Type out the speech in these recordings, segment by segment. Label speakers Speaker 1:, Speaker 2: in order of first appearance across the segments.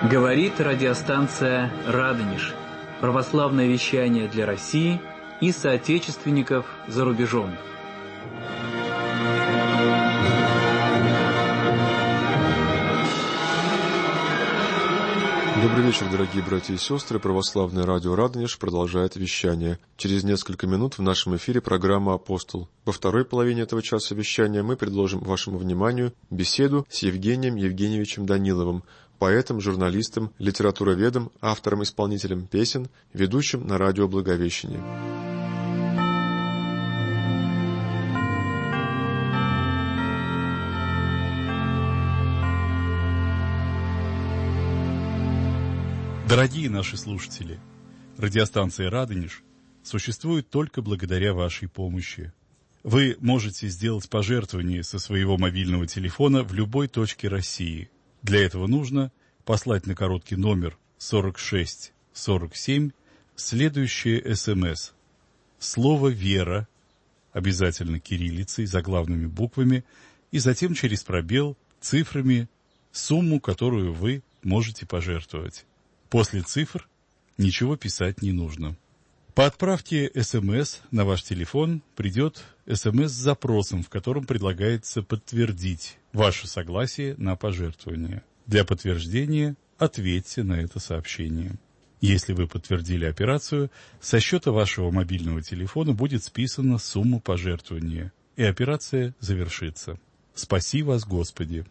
Speaker 1: Говорит радиостанция «Радонеж». Православное вещание для России и соотечественников за рубежом.
Speaker 2: Добрый вечер, дорогие братья и сестры. Православное радио «Радонеж» продолжает вещание. Через несколько минут в нашем эфире программа «Апостол». Во второй половине этого часа вещания мы предложим вашему вниманию беседу с Евгением Евгеньевичем Даниловым, поэтом, журналистом, литературоведом, автором-исполнителем песен, ведущим на радио «Благовещение».
Speaker 3: Дорогие наши слушатели, радиостанция «Радонеж» существует только благодаря вашей помощи. Вы можете сделать пожертвование со своего мобильного телефона в любой точке России. Для этого нужно послать на короткий номер 4647 следующее СМС. Слово «Вера», обязательно кириллицей, заглавными буквами, и затем через пробел цифрами сумму, которую вы можете пожертвовать. После цифр ничего писать не нужно. По отправке СМС на ваш телефон придет СМС с запросом, в котором предлагается подтвердить ваше согласие на пожертвование. Для подтверждения ответьте на это сообщение. Если вы подтвердили операцию, со счета вашего мобильного телефона будет списана сумма пожертвования, и операция завершится. Спаси вас, Господи!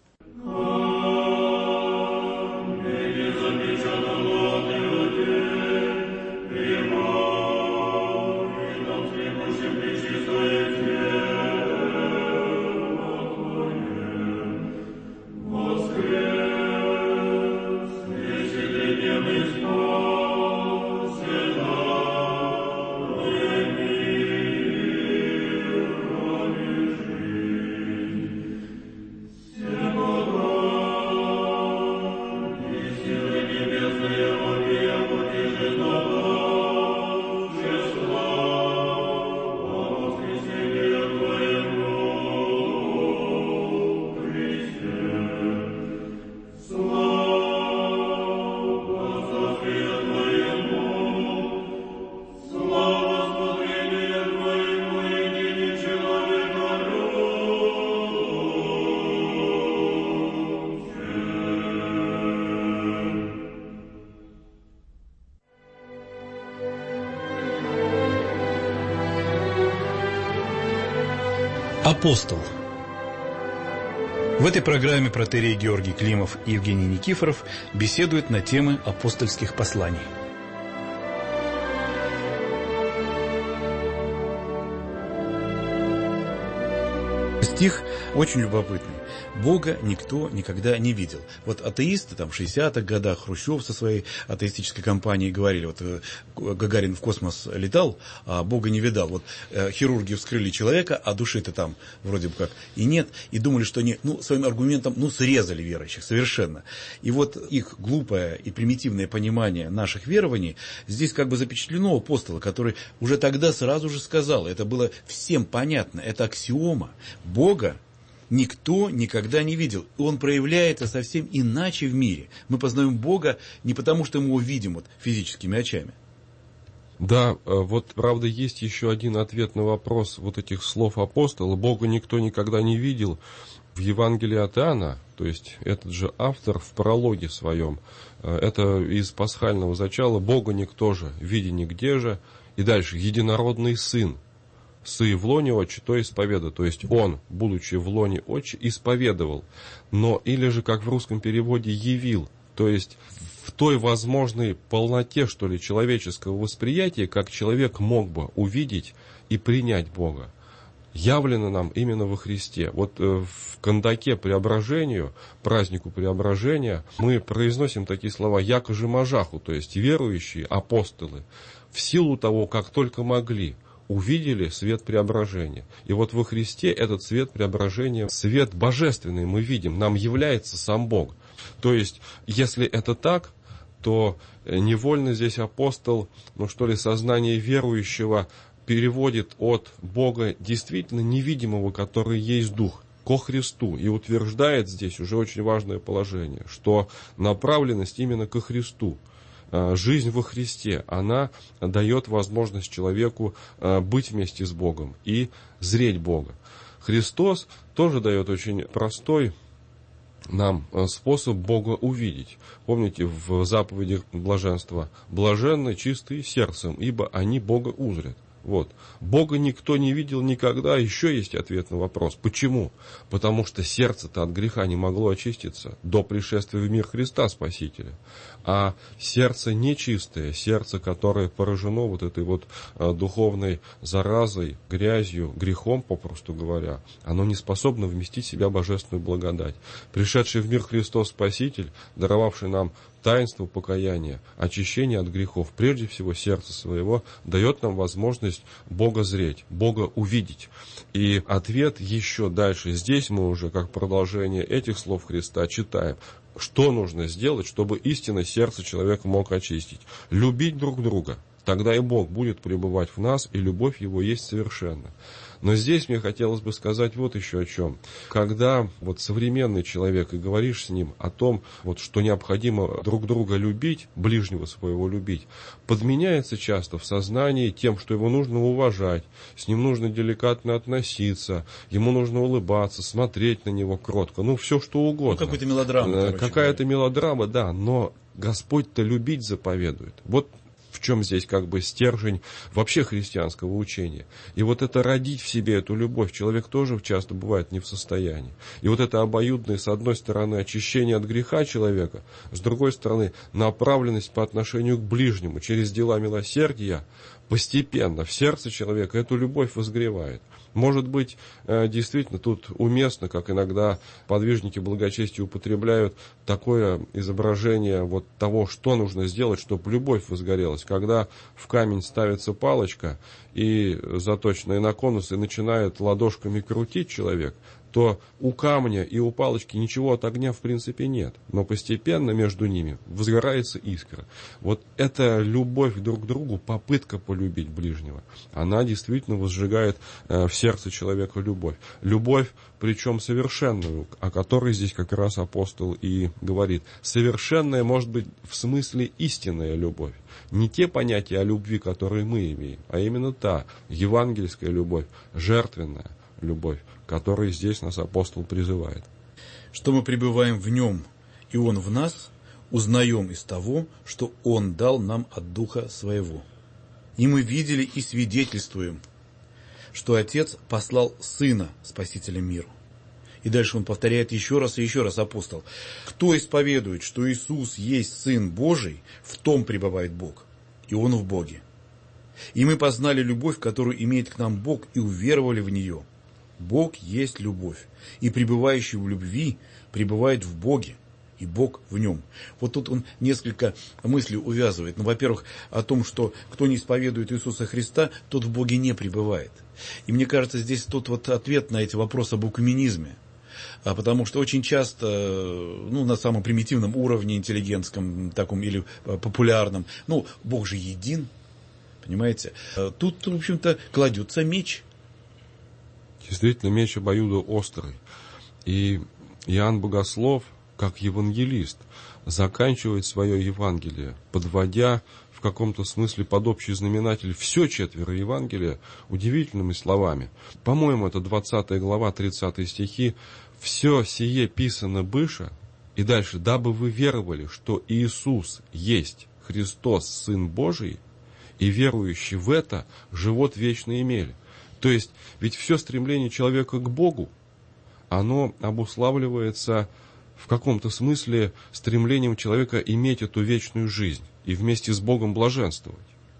Speaker 4: Апостол. В этой программе протоиерей Георгий Климов и Евгений Никифоров беседуют на темы апостольских посланий. Стих очень любопытный. Бога никто никогда не видел. Вот атеисты там в 60-х годах, Хрущев со своей атеистической кампанией говорили, вот Гагарин в космос летал, а Бога не видал. Вот хирурги вскрыли человека, а души-то там вроде бы как и нет. И думали, что они своим аргументом срезали верующих совершенно. И вот их глупое и примитивное понимание наших верований здесь как бы запечатлено у апостола, который уже тогда сразу же сказал, это было всем понятно, это аксиома. Бога никто никогда не видел. И Он проявляется совсем иначе в мире. Мы познаем Бога не потому, что мы его видим физическими очами.
Speaker 2: Да, вот правда есть еще один ответ на вопрос вот этих слов апостола. Бога никто никогда не видел. В Евангелии от Иоанна, то есть этот же автор в прологе своем, это из пасхального зачала, Бога никто же, видя нигде же, и дальше, единородный Сын, сы в лоне отче, то исповеда. То есть он, будучи в лоне отче, исповедовал. Но, или же, как в русском переводе, явил. То есть в той возможной полноте, что ли, человеческого восприятия, как человек мог бы увидеть и принять Бога, явлено нам именно во Христе. Вот в Кандаке преображению, празднику преображения, мы произносим такие слова «яко же мажаху», то есть верующие, апостолы, в силу того, как только могли, увидели свет преображения. И вот во Христе этот свет преображения, свет божественный мы видим, нам является сам Бог. То есть, если это так, то невольно здесь апостол, сознание верующего переводит от Бога действительно невидимого, который есть Дух. ко Христу. И утверждает здесь уже очень важное положение, что направленность именно ко Христу. Жизнь во Христе, она дает возможность человеку быть вместе с Богом и зреть Бога. Христос тоже дает очень простой нам способ Бога увидеть. Помните, в заповеди блаженства: «Блаженны чистые сердцем, ибо они Бога узрят». Вот. Бога никто не видел никогда. Еще есть ответ на вопрос. Почему? Потому что сердце-то от греха не могло очиститься до пришествия в мир Христа Спасителя. А сердце нечистое, сердце, которое поражено вот этой вот духовной заразой, грязью, грехом, попросту говоря, оно не способно вместить в себя божественную благодать. Пришедший в мир Христос Спаситель, даровавший нам таинство покаяния, очищение от грехов, прежде всего сердца своего, дает нам возможность Бога зреть, Бога увидеть. И ответ еще дальше. Здесь мы уже, как продолжение этих слов Христа, читаем, что нужно сделать, чтобы истинно сердце человека мог очистить. Любить друг друга. Тогда и Бог будет пребывать в нас, и любовь Его есть совершенна. Но здесь мне хотелось бы сказать вот еще о чем. Когда вот современный человек, и говоришь с ним о том, вот, что необходимо друг друга любить, ближнего своего любить, подменяется часто в сознании тем, что его нужно уважать, с ним нужно деликатно относиться, ему нужно улыбаться, смотреть на него кротко, все что угодно.
Speaker 4: Какая-то мелодрама.
Speaker 2: Какая-то мелодрама, да, но Господь-то любить заповедует. Вот в чем здесь как бы стержень вообще христианского учения. И вот это родить в себе эту любовь человек тоже часто бывает не в состоянии. И вот это обоюдное, с одной стороны, очищение от греха человека, с другой стороны, направленность по отношению к ближнему через дела милосердия, постепенно в сердце человека эту любовь возгревает. Может быть, действительно тут уместно, как иногда подвижники благочестия употребляют, такое изображение вот того, что нужно сделать, чтобы любовь возгорелась. Когда в камень ставится палочка и заточенные на конусы начинает ладошками крутить человек, то у камня и у палочки ничего от огня в принципе нет. Но постепенно между ними возгорается искра. Вот эта любовь друг к другу, попытка полюбить ближнего, она действительно возжигает в сердце человека любовь. Любовь, причем совершенную, о которой здесь как раз апостол и говорит. Совершенная может быть в смысле истинная любовь. Не те понятия о любви, которые мы имеем, а именно та евангельская любовь, жертвенная любовь, которой здесь нас апостол призывает.
Speaker 4: Что мы пребываем в Нем, и Он в нас, узнаем из того, что Он дал нам от Духа Своего. И мы видели и свидетельствуем, что Отец послал Сына Спасителем миру. И дальше он повторяет еще раз и еще раз, апостол. Кто исповедует, что Иисус есть Сын Божий, в том пребывает Бог, и Он в Боге. И мы познали любовь, которую имеет к нам Бог, и уверовали в нее. Бог есть любовь, и пребывающий в любви пребывает в Боге, и Бог в нем. Вот тут он несколько мыслей увязывает. Во-первых, о том, что кто не исповедует Иисуса Христа, тот в Боге не пребывает. И мне кажется, здесь тот вот ответ на эти вопросы об экуменизме. Потому что очень часто, на самом примитивном уровне интеллигентском таком или популярном, Бог же един, понимаете? Тут, в общем-то, кладется меч.
Speaker 2: Действительно, меч обоюдоострый. И Иоанн Богослов, как евангелист, заканчивает свое Евангелие, подводя в каком-то смысле под общий знаменатель все 4 Евангелия удивительными словами. По-моему, это 20 глава, 30 стихи. «Все сие писано быше», и дальше, «дабы вы веровали, что Иисус есть Христос, Сын Божий, и верующие в это живот вечный имели». То есть, ведь все стремление человека к Богу, оно обуславливается в каком-то смысле стремлением человека иметь эту вечную жизнь и вместе с Богом блаженствовать.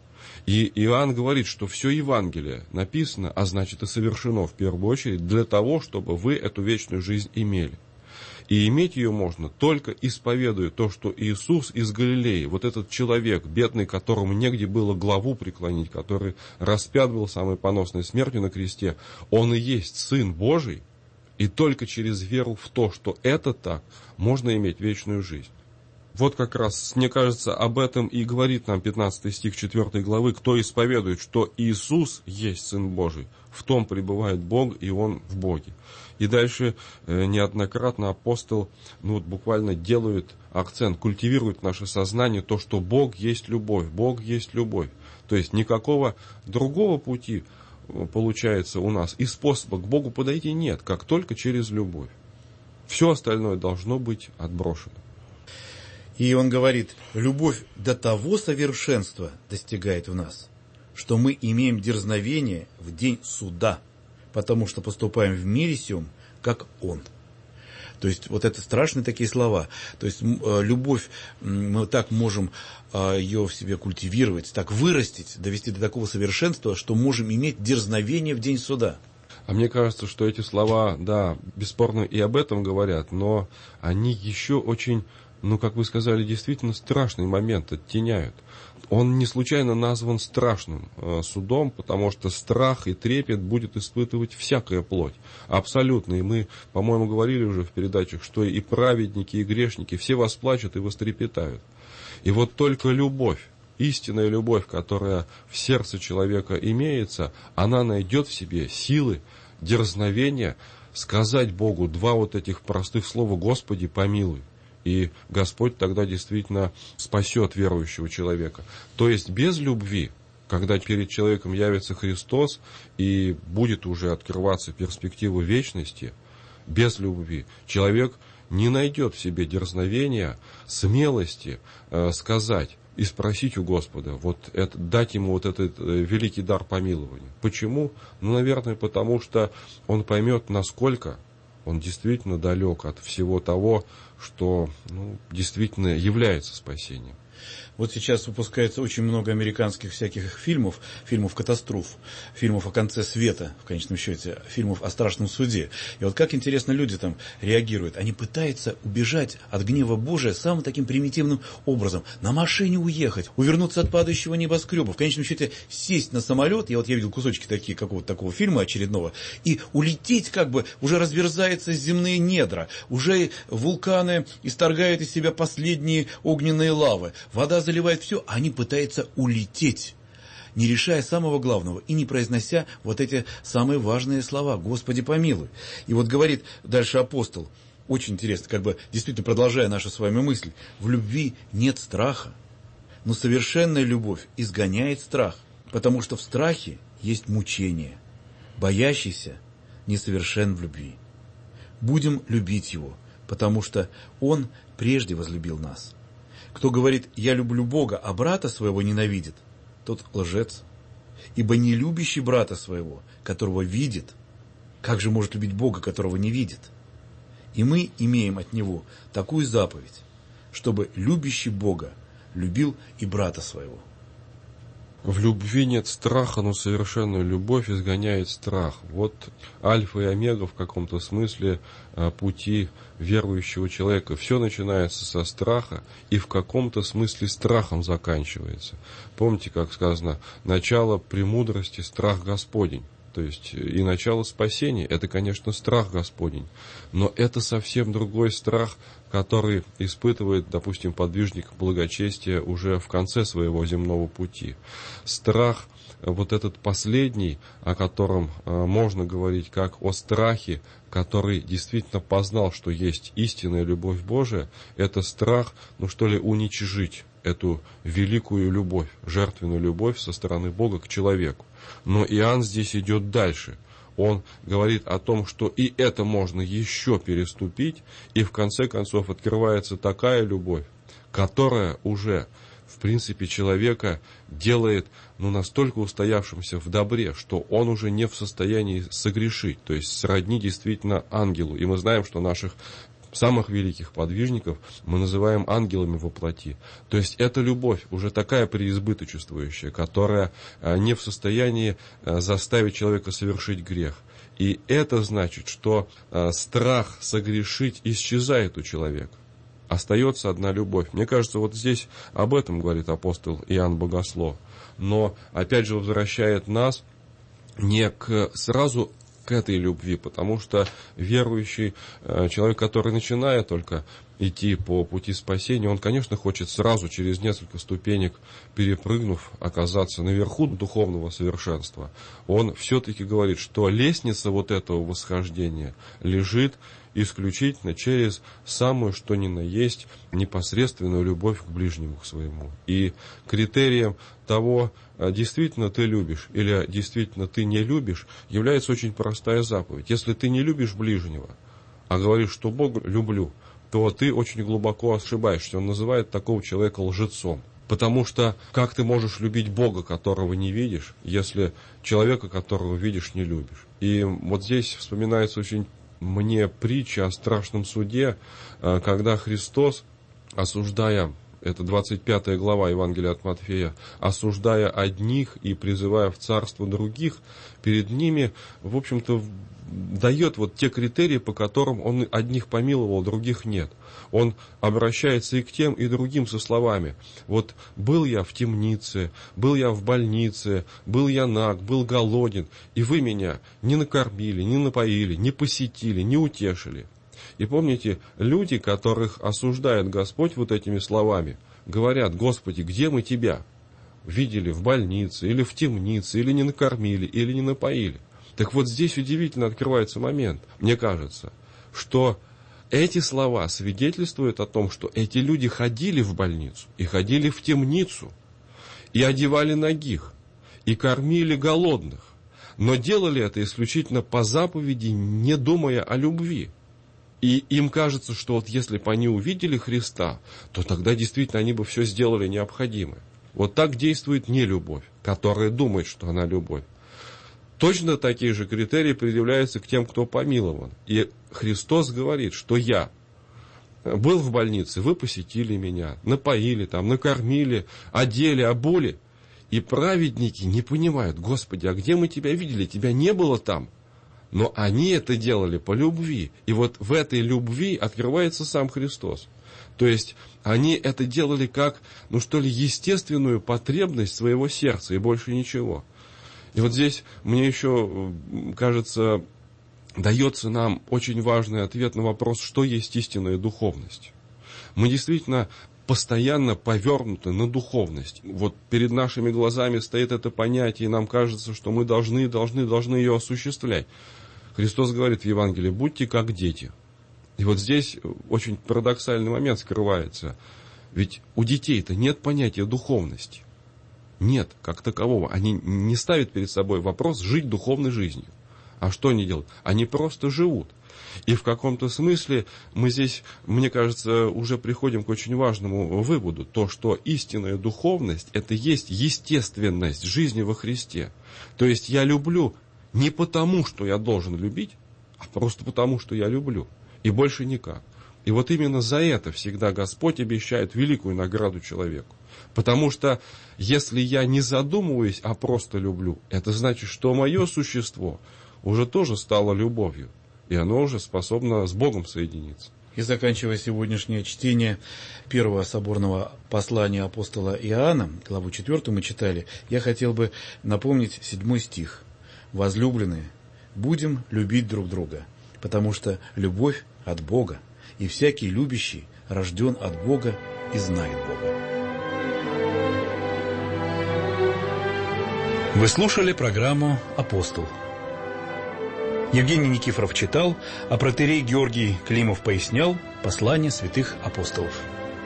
Speaker 2: И Иоанн говорит, что все Евангелие написано, а значит и совершено в первую очередь для того, чтобы вы эту вечную жизнь имели. И иметь ее можно только исповедуя то, что Иисус из Галилеи, вот этот человек, бедный, которому негде было главу преклонить, который распят был самой поносной смертью на кресте, Он и есть Сын Божий, и только через веру в то, что это так, можно иметь вечную жизнь. Вот как раз, мне кажется, об этом и говорит нам 15 стих 4 главы. «Кто исповедует, что Иисус есть Сын Божий, в том пребывает Бог, и Он в Боге». И дальше неоднократно апостол буквально делает акцент, культивирует наше сознание, то, что Бог есть любовь, Бог есть любовь. То есть никакого другого пути, получается, у нас и способа к Богу подойти нет, как только через любовь. Все остальное должно быть отброшено.
Speaker 4: И он говорит, любовь до того совершенства достигает в нас, что мы имеем дерзновение в день суда, потому что поступаем в мире сем, как Он. То есть, вот это страшные такие слова. То есть, любовь, мы так можем ее в себе культивировать, так вырастить, довести до такого совершенства, что можем иметь дерзновение в день суда.
Speaker 2: А мне кажется, что эти слова, да, бесспорно и об этом говорят, но они еще очень, как вы сказали, действительно страшный момент оттеняют. Он не случайно назван страшным судом, потому что страх и трепет будет испытывать всякая плоть. Абсолютно. И мы, по-моему, говорили уже в передачах, что и праведники, и грешники, все восплачут и вострепетают. И вот только любовь, истинная любовь, которая в сердце человека имеется, она найдет в себе силы, дерзновения сказать Богу два вот этих простых слова «Господи, помилуй». И Господь тогда действительно спасет верующего человека. То есть без любви, когда перед человеком явится Христос и будет уже открываться перспектива вечности, без любви человек не найдет в себе дерзновения, смелости сказать и спросить у Господа, дать ему этот великий дар помилования. Почему? Наверное, потому что он поймет, насколько он действительно далек от всего того, что действительно является спасением.
Speaker 4: Вот сейчас выпускается очень много американских всяких фильмов катастроф, фильмов о конце света, в конечном счете, фильмов о страшном суде. И вот как интересно люди там реагируют. Они пытаются убежать от гнева Божия самым таким примитивным образом. На машине уехать, увернуться от падающего небоскреба, в конечном счете сесть на самолет, я видел кусочки такие, какого-то такого фильма очередного, и улететь уже разверзаются земные недра, уже вулканы исторгают из себя последние огненные лавы, вода заливает все, а они пытаются улететь, не решая самого главного и не произнося вот эти самые важные слова «Господи, помилуй». И вот говорит дальше апостол, очень интересно, действительно продолжая нашу с вами мысль, в любви нет страха, но совершенная любовь изгоняет страх, потому что в страхе есть мучение, боящийся несовершен в любви. Будем любить его, потому что он прежде возлюбил нас. Кто говорит «я люблю Бога», а брата своего ненавидит, тот лжец. Ибо не любящий брата своего, которого видит, как же может любить Бога, которого не видит? И мы имеем от Него такую заповедь, чтобы любящий Бога любил и брата своего.
Speaker 2: В любви нет страха, но совершенная любовь изгоняет страх. Вот альфа и омега в каком-то смысле пути верующего человека. Все начинается со страха и в каком-то смысле страхом заканчивается. Помните, как сказано, начало премудрости – страх Господень. То есть и начало спасения – это, конечно, страх Господень. Но это совсем другой страх, который испытывает, допустим, подвижник благочестия уже в конце своего земного пути. Страх, этот последний, о котором можно говорить как о страхе, который действительно познал, что есть истинная любовь Божия, это страх, уничижить эту великую любовь, жертвенную любовь со стороны Бога к человеку. Но Иоанн здесь идет дальше. Он говорит о том, что и это можно еще переступить, и в конце концов открывается такая любовь, которая уже, в принципе, человека делает настолько устоявшимся в добре, что он уже не в состоянии согрешить, то есть сродни действительно ангелу. И мы знаем, что наших самых великих подвижников мы называем ангелами во плоти. То есть эта любовь уже такая преизбыточествующая, которая не в состоянии заставить человека совершить грех. И это значит, что страх согрешить исчезает у человека. Остается одна любовь. Мне кажется, здесь об этом говорит апостол Иоанн Богослов. Но, опять же, возвращает нас не к сразу к этой любви, потому что верующий человек, который начинает только идти по пути спасения, он, конечно, хочет сразу через несколько ступенек, перепрыгнув, оказаться наверху духовного совершенства. Он все-таки говорит, что лестница вот этого восхождения лежит исключительно через самую, что ни на есть, непосредственную любовь к ближнему к своему. И критерием того, действительно ты любишь или действительно ты не любишь, является очень простая заповедь. Если ты не любишь ближнего, а говоришь, что Бога люблю, то ты очень глубоко ошибаешься. Он называет такого человека лжецом. Потому что как ты можешь любить Бога, которого не видишь, если человека, которого видишь, не любишь? И вот здесь вспоминается очень мне притча о страшном суде, когда Христос, осуждая, это 25 глава Евангелия от Матфея, осуждая одних и призывая в царство других, перед ними, в общем-то, дает вот те критерии, по которым он одних помиловал, других нет. Он обращается и к тем, и другим со словами: вот был я в темнице, был я в больнице, был я наг, был голоден, и вы меня не накормили, не напоили, не посетили, не утешили. И помните, люди, которых осуждает Господь вот этими словами, говорят: Господи, где мы Тебя видели в больнице, или в темнице, или не накормили, или не напоили? Так вот здесь удивительно открывается момент, мне кажется, что эти слова свидетельствуют о том, что эти люди ходили в больницу, и ходили в темницу, и одевали нагих, и кормили голодных, но делали это исключительно по заповеди, не думая о любви. И им кажется, что вот если бы они увидели Христа, то тогда действительно они бы все сделали необходимое. Вот так действует нелюбовь, которая думает, что она любовь. Точно такие же критерии предъявляются к тем, кто помилован. И Христос говорит, что я был в больнице, вы посетили меня, напоили, накормили, одели, обули. И праведники не понимают: Господи, а где мы Тебя видели? Тебя не было там. Но они это делали по любви. И вот в этой любви открывается сам Христос. То есть они это делали как, естественную потребность своего сердца и больше ничего. И вот здесь мне еще, кажется, дается нам очень важный ответ на вопрос, что есть истинная духовность. Мы действительно постоянно повернуты на духовность. Вот перед нашими глазами стоит это понятие, и нам кажется, что мы должны ее осуществлять. Христос говорит в Евангелии: будьте как дети. И вот здесь очень парадоксальный момент скрывается. Ведь у детей-то нет понятия духовности. Нет, как такового. Они не ставят перед собой вопрос жить духовной жизнью. А что они делают? Они просто живут. И в каком-то смысле мы здесь, мне кажется, уже приходим к очень важному выводу. То, что истинная духовность – это есть естественность жизни во Христе. То есть я люблю не потому, что я должен любить, а просто потому, что я люблю. И больше никак. И вот именно за это всегда Господь обещает великую награду человеку. Потому что если я не задумываюсь, а просто люблю, это значит, что мое существо уже тоже стало любовью. И оно уже способно с Богом соединиться.
Speaker 4: И заканчивая сегодняшнее чтение первого соборного послания апостола Иоанна, главу 4 мы читали, я хотел бы напомнить 7 стих. «Возлюбленные, будем любить друг друга, потому что любовь от Бога, и всякий любящий рожден от Бога и знает Бога». Вы слушали программу «Апостол». Евгений Никифоров читал, а протоиерей Георгий Климов пояснял послание святых апостолов.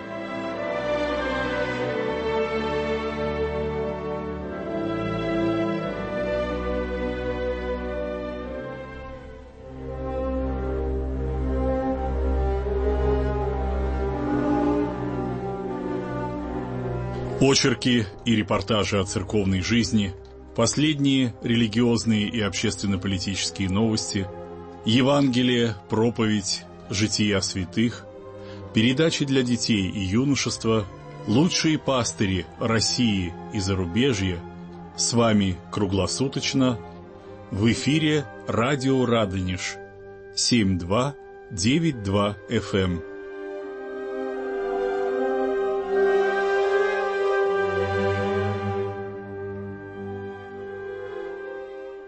Speaker 3: Очерки и репортажи о церковной жизни, последние религиозные и общественно-политические новости, Евангелие, проповедь, жития святых, передачи для детей и юношества, лучшие пастыри России и зарубежья. С вами круглосуточно в эфире радио Радонеж 7292 FM.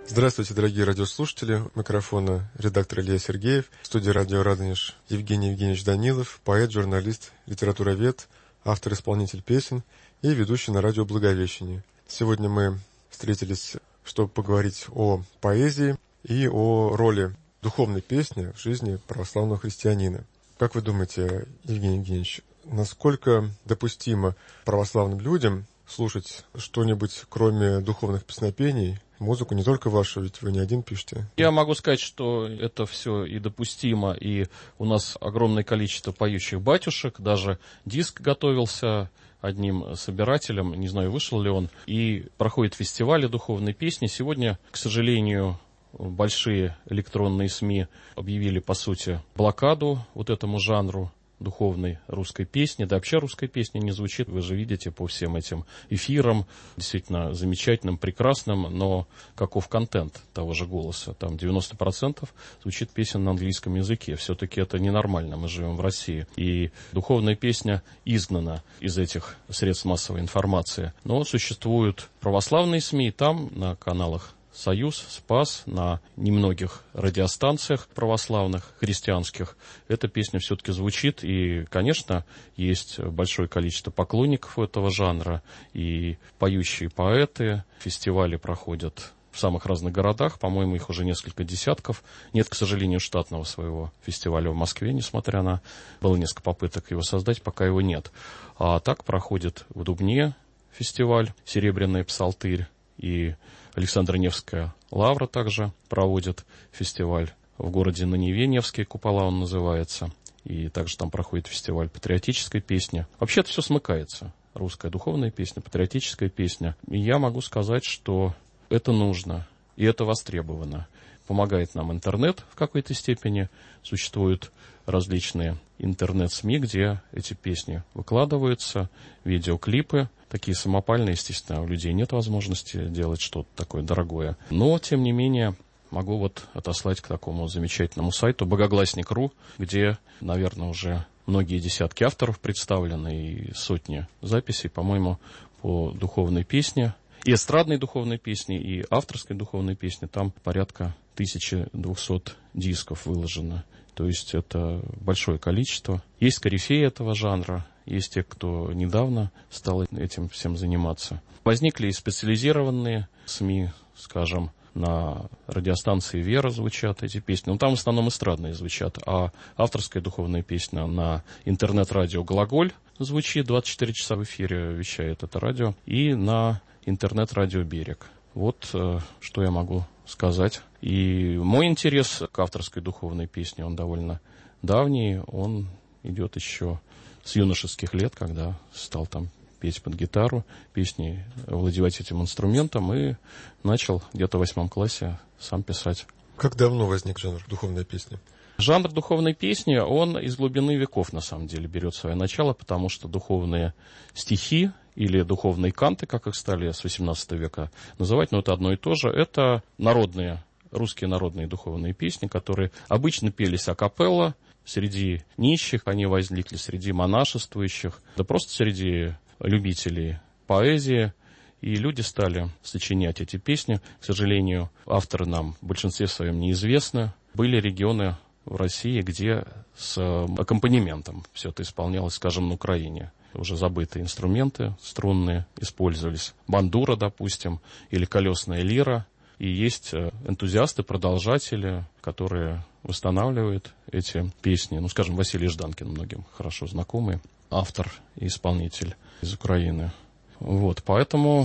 Speaker 5: Здравствуйте, дорогие радиослушатели. У микрофона редактор Илья Сергеев. В студии радио «Радонеж» Евгений Евгеньевич Данилов, поэт, журналист, литературовед, автор-исполнитель песен и ведущий на радио «Благовещение». Сегодня мы встретились, чтобы поговорить о поэзии и о роли духовной песни в жизни православного христианина. Как вы думаете, Евгений Евгеньевич, насколько допустимо православным людям слушать что-нибудь, кроме духовных песнопений, музыку, не только вашу, ведь вы не один пишете?
Speaker 6: Я могу сказать, что это все и допустимо, и у нас огромное количество поющих батюшек, даже диск готовился одним собирателем, не знаю, вышел ли он, и проходят фестивали духовной песни. Сегодня, к сожалению, большие электронные СМИ объявили, по сути, блокаду вот этому жанру духовной русской песни, да вообще русской песни не звучит, вы же видите по всем этим эфирам, действительно замечательным, прекрасным, но каков контент того же «Голоса»? Там 90% звучит песен на английском языке, все-таки это ненормально, мы живем в России, и духовная песня изгнана из этих средств массовой информации, но существуют православные СМИ, там на каналах «Союз», «Спас», на немногих радиостанциях православных, христианских, эта песня все-таки звучит, и, конечно, есть большое количество поклонников этого жанра, и поющие поэты, фестивали проходят в самых разных городах, по-моему, их уже несколько десятков. Нет, к сожалению, штатного своего фестиваля в Москве, несмотря на... Было несколько попыток его создать, пока его нет. А так проходит в Дубне фестиваль «Серебряный псалтырь», и Александра Невская лавра также проводит фестиваль. В городе на Неве Невские купола он называется. И также там проходит фестиваль патриотической песни. Вообще это все смыкается. Русская духовная песня, патриотическая песня. И я могу сказать, что это нужно и это востребовано. Помогает нам интернет в какой-то степени. Существуют различные интернет-СМИ, где эти песни выкладываются, видеоклипы. Такие самопальные, естественно, у людей нет возможности делать что-то такое дорогое. Но, тем не менее, могу вот отослать к такому замечательному сайту Богогласник.ру, где, наверное, уже многие десятки авторов представлены и сотни записей, по-моему, по духовной песне. И эстрадной духовной песни, и авторской духовной песни. Там порядка 1200 дисков выложено. То есть это большое количество. Есть корифеи этого жанра, есть те, кто недавно стал этим всем заниматься. Возникли и специализированные СМИ, скажем, на радиостанции «Вера» звучат эти песни. Но там в основном эстрадные звучат. А авторская духовная песня на интернет-радио «Глаголь» звучит 24 часа в эфире, вещает это радио. И на интернет-радио «Берег». Вот что я могу сказать. И мой интерес к авторской духовной песне, он довольно давний. Он идет еще с юношеских лет, когда стал там петь под гитару, песни, владевать этим инструментом, и начал где-то в 8 классе сам писать.
Speaker 5: Как давно возник жанр духовной песни?
Speaker 6: Жанр духовной песни, он из глубины веков, на самом деле, берет свое начало, потому что духовные стихи или духовные канты, как их стали с 18 века называть, но это одно и то же, это народные, русские народные духовные песни, которые обычно пелись акапелла, среди нищих они возникли, среди монашествующих, да просто среди любителей поэзии. И люди стали сочинять эти песни. К сожалению, авторы нам в большинстве своем неизвестны. Были регионы в России, где с аккомпанементом все это исполнялось, скажем, на Украине. Уже забытые инструменты струнные использовались. Бандура, допустим, или колесная лира. И есть энтузиасты, продолжатели, которые восстанавливают эти песни. Ну, скажем, Василий Жданкин, многим хорошо знакомый, автор и исполнитель из Украины. Вот, поэтому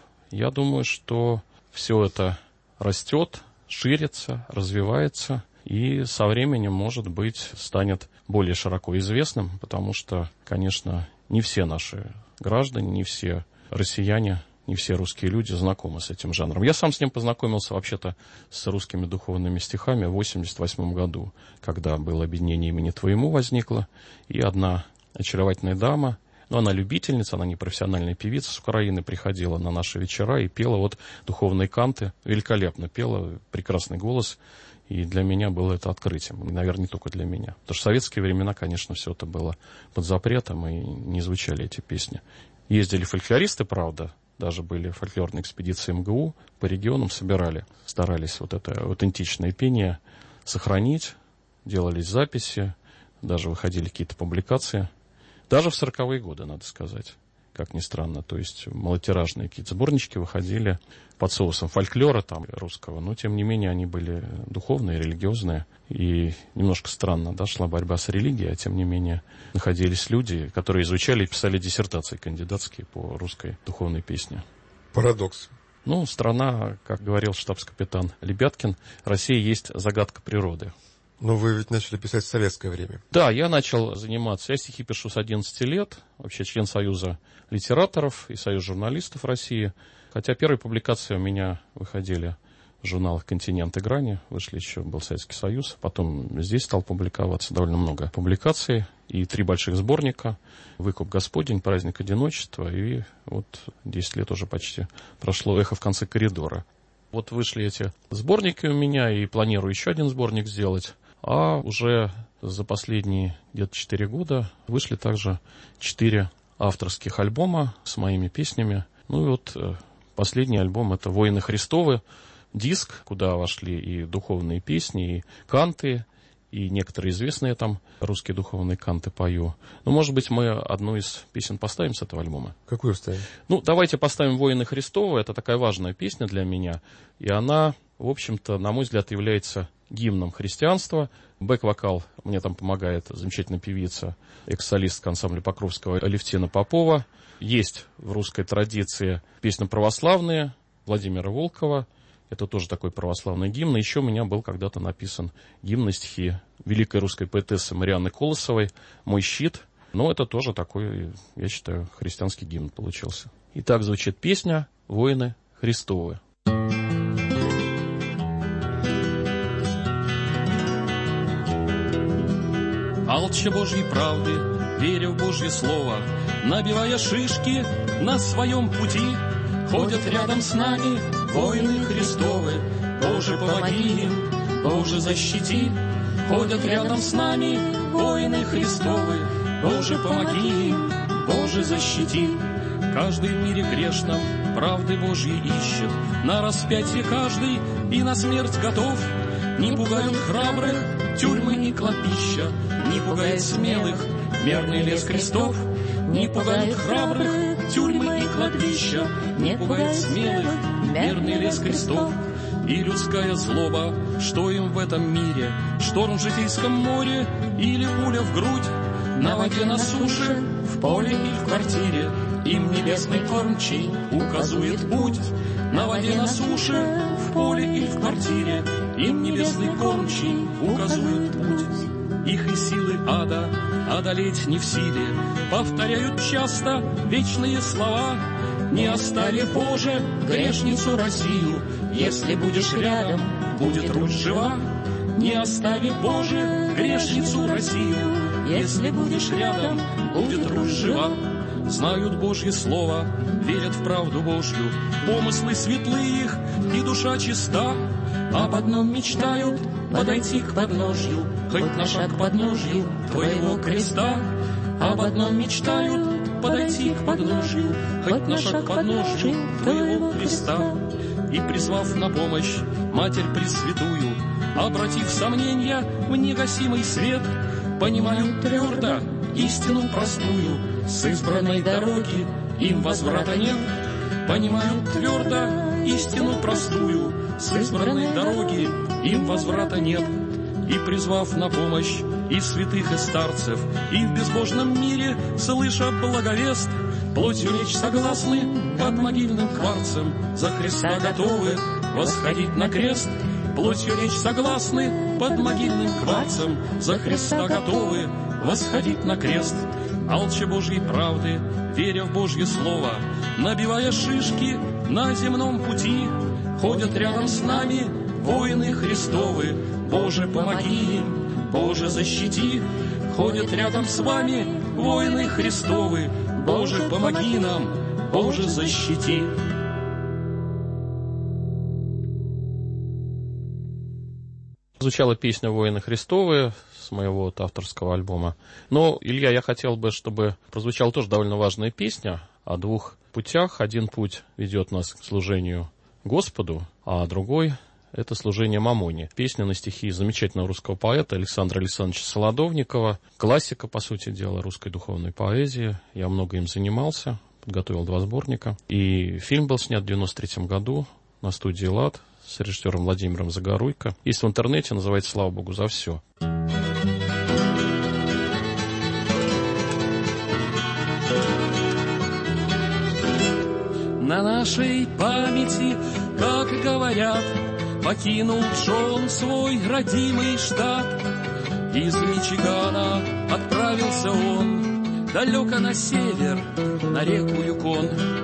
Speaker 6: я думаю, что все это растет, ширится, развивается, и со временем, может быть, станет более широко известным, потому что, конечно, не все наши граждане, не все россияне, не все русские люди знакомы с этим жанром. Я сам с ним познакомился вообще-то с русскими духовными стихами в 1988 году, когда было объединение имени Твоему возникло, и одна очаровательная дама, но она любительница, она не профессиональная певица с Украины, приходила на наши вечера и пела вот духовные канты, великолепно пела, прекрасный голос, и для меня было это открытием, и, наверное, не только для меня. Потому что в советские времена, конечно, все это было под запретом, и не звучали эти песни. Ездили фольклористы, правда, даже были фольклорные экспедиции МГУ, по регионам собирали, старались вот это аутентичное пение сохранить, делались записи, даже выходили какие-то публикации. Даже в 40-е годы, надо сказать, как ни странно. То есть малотиражные какие-то сборнички выходили под соусом фольклора там русского, но тем не менее они были духовные, религиозные. И немножко странно, да, шла борьба с религией, а тем не менее находились люди, которые изучали и писали диссертации кандидатские по русской духовной песне.
Speaker 5: Парадокс.
Speaker 6: Ну, страна, как говорил штабс-капитан Лебяткин, Россия есть загадка природы.
Speaker 5: Но вы ведь начали писать в советское время.
Speaker 6: Да, я начал заниматься. Я стихи пишу с 11 лет. Вообще член Союза литераторов и Союза журналистов России. Хотя первые публикации у меня выходили в журналах «Континент» и «Грани». Вышли еще, был Советский Союз. Потом здесь стал публиковаться довольно много публикаций. И 3 больших сборника. «Выкуп Господень», «Праздник одиночества». И вот 10 лет уже почти прошло «Эхо в конце коридора». Вот вышли эти сборники у меня. И планирую еще один сборник сделать. А уже за последние где-то 4 года вышли также 4 авторских альбома с моими песнями. Ну и вот последний альбом — это «Воины Христовы», диск, куда вошли и духовные песни, и канты, и некоторые известные там русские духовные канты пою. Ну, может быть, мы одну из песен поставим с этого альбома?
Speaker 5: Какую вставим?
Speaker 6: Ну, давайте поставим «Воины Христовы». Это такая важная песня для меня. И она, в общем-то, на мой взгляд, является гимном христианства. Бэк-вокал мне там помогает замечательная певица, экс-солистка ансамбля Покровского Алевтина Попова. Есть в русской традиции песни православные Владимира Волкова. Это тоже такой православный гимн. Еще у меня был когда-то написан гимн на стихи великой русской поэтессы Марианны Колосовой «Мой щит». Но это тоже такой, я считаю, христианский гимн получился. Итак, звучит песня «Воины Христовы». Алча Божьей правды, веря в Божье слово, набивая шишки на своем пути, ходят рядом с нами воины Христовы. Боже, помоги им, Боже, защити. Ходят рядом с нами воины Христовы. Боже, помоги им, Боже, защити. Каждый в мире грешном правды Божьей ищет, на распятие каждый и на смерть готов. Не пугают храбрых тюрьмы и клопища, не пугает смелых мерный лес крестов. Не пугают храбрых тюрьмы и кладбища, не пугает смелых мерный лес крестов. И людская злоба, что им в этом мире, шторм в житейском море или пуля в грудь, на воде, на суше, в поле и в квартире, им небесный кормчий указует путь. На воде, на суше, в поле и в квартире, им небесный кормчий указует путь. Их и силы ада одолеть не в силе, повторяют часто вечные слова. Не остави, Боже, грешницу Россию, если будешь рядом, будет Русь жива. Не остави, Боже, грешницу Россию, если будешь рядом, будет Русь жива. Знают Божье слово, верят в правду Божью, помыслы светлы их и душа чиста. Об одном мечтают — подойти к подножью, хоть на шаг к подножью Твоего креста. Об одном мечтают — подойти к подножью, хоть на шаг к подножью Твоего креста. И, призвав на помощь Матерь Пресвятую, обратив сомнения в негасимый свет, понимают твердо истину простую, с избранной дороги им возврата нет. Понимают твердо истину простую, с избранной дороги им возврата нет. И, призвав на помощь и святых, и старцев, и в безбожном мире, слыша благовест, плотью лечь согласны под могильным кварцем, за Христа готовы восходить на крест. Плотью лечь согласны под могильным кварцем, за Христа готовы восходить на крест. Алча Божьей правды, веря в Божье слово, набивая шишки на земном пути, ходят рядом с нами воины Христовы. Боже, помоги им, Боже, защити. Ходят рядом с вами воины Христовы. Боже, помоги нам, Боже, защити. Звучала песня «Воины Христовы» с моего авторского альбома. Но, Илья, я хотел бы, чтобы прозвучала тоже довольно важная песня о двух путях. Один путь ведет нас к служению Господу, а другой — это служение мамоне. Песня на стихи замечательного русского поэта Александра Александровича Солодовникова. Классика, по сути дела, русской духовной поэзии. Я много им занимался, подготовил 2 сборника. И фильм был снят в 1993 году на студии «ЛАД» с режиссером Владимиром Загоруйко. Есть в интернете, называется «Слава Богу за все».
Speaker 7: На нашей памяти, как говорят, покинул Джон свой родимый штат. Из Мичигана отправился он далеко на север, на реку Юкон.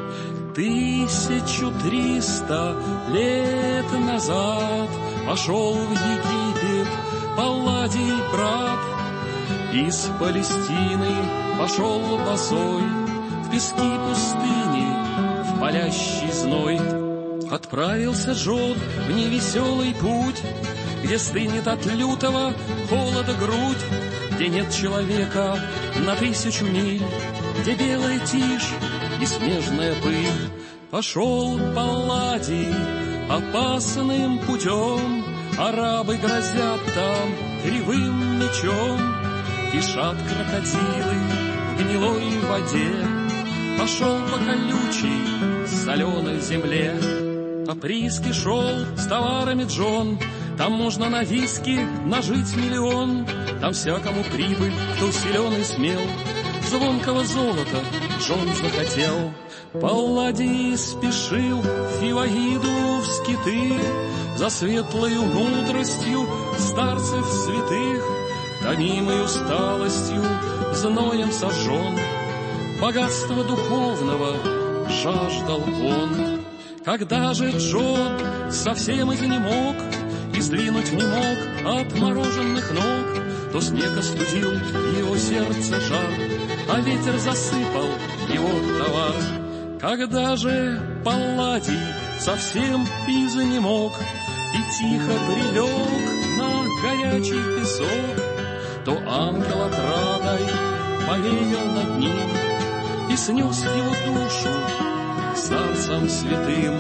Speaker 7: 1300 лет назад пошел в Египет Палладий брат. Из Палестины пошел босой в пески пустыни, в палящий зной. Отправился Джон в невеселый путь, где стынет от лютого холода грудь, где нет человека на 1000 миль, где белая тишь и снежная пыль. Пошел Палладий опасным путем, арабы грозят там кривым мечом. Кишат крокодилы в гнилой воде, пошел по колючей соленой земле. По прииске шел с товарами Джон, там можно на виски нажить 1 миллион. Там всякому прибыль, кто силен и смел, звонкого золота Джон захотел. Палладий спешил Фиваиду в скиты за светлою мудростью старцев святых. Томимой усталостью, зноем сожжен, богатства духовного жаждал он. Когда же Джон совсем изнемог и сдвинуть не мог от мороженных ног, то снег остудил его сердце жар, а ветер засыпал его товар. Когда же Палладий совсем изнемог и тихо прилег на горячий песок, то ангел отрадой повеял над ним и снес его душу к старцам святым.